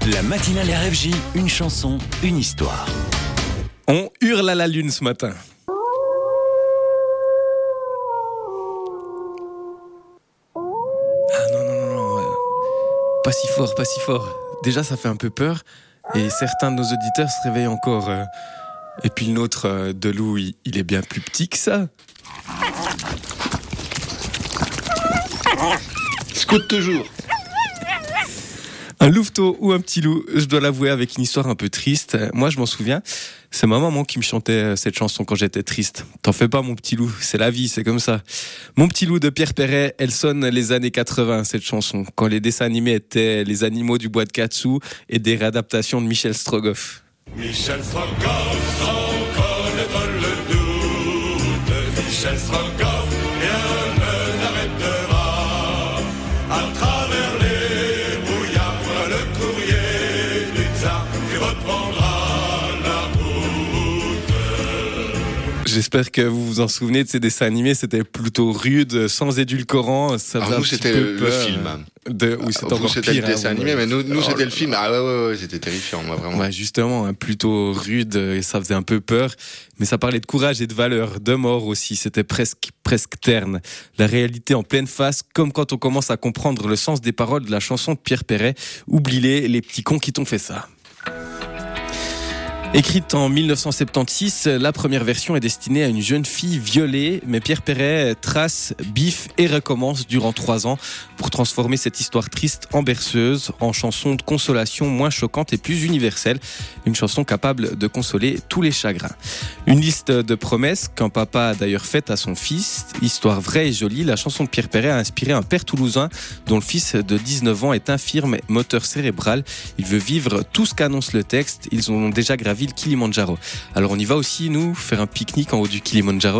La matinale RFJ, une chanson, une histoire. On hurle à la lune ce matin. Ah non. Pas si fort. Déjà, ça fait un peu peur. Et certains de nos auditeurs se réveillent encore. Et puis le nôtre de loup, il est bien plus petit que ça. Scoute toujours. Un louveteau ou un petit loup, je dois l'avouer, avec une histoire un peu triste. Moi, je m'en souviens, c'est ma maman qui me chantait cette chanson quand j'étais triste. T'en fais pas, mon petit loup, c'est la vie, c'est comme ça. Mon petit loup de Pierre Perret, elle sonne les années 80, cette chanson, quand les dessins animés étaient les animaux du bois de Katsu et des réadaptations de Michel Strogoff. Michel Strogoff, on connaît pas le doute. Michel Strogoff, rien ne l'arrêtera. À travers les brouillards, le courrier du tsar qui reprendra la route. J'espère que vous vous en souvenez de ces dessins animés, c'était plutôt rude, sans édulcorant. Ça faisait Alors nous, c'était le film. Oui, c'était encore c'était pire. le dessin animé, mais nous c'était le film. Ah ouais, c'était terrifiant, moi, vraiment. Ouais, justement, plutôt rude, et ça faisait un peu peur. Mais ça parlait de courage et de valeur, de mort aussi. C'était presque terne. La réalité en pleine face, comme quand on commence à comprendre le sens des paroles de la chanson de Pierre Perret. Oublie-les, les petits cons qui t'ont fait ça. Écrite en 1976, la première version est destinée à une jeune fille violée, mais Pierre Perret trace, biffe et recommence durant 3 ans pour transformer cette histoire triste en berceuse, en chanson de consolation moins choquante et plus universelle, une chanson capable de consoler tous les chagrins. Une liste de promesses qu'un papa a d'ailleurs faite à son fils, histoire vraie et jolie, la chanson de Pierre Perret a inspiré un père toulousain dont le fils de 19 ans est infirme et moteur cérébral. Il veut vivre tout ce qu'annonce le texte, ils ont déjà gravi le Kilimandjaro. Alors on y va aussi, nous, faire un pique-nique en haut du Kilimandjaro ?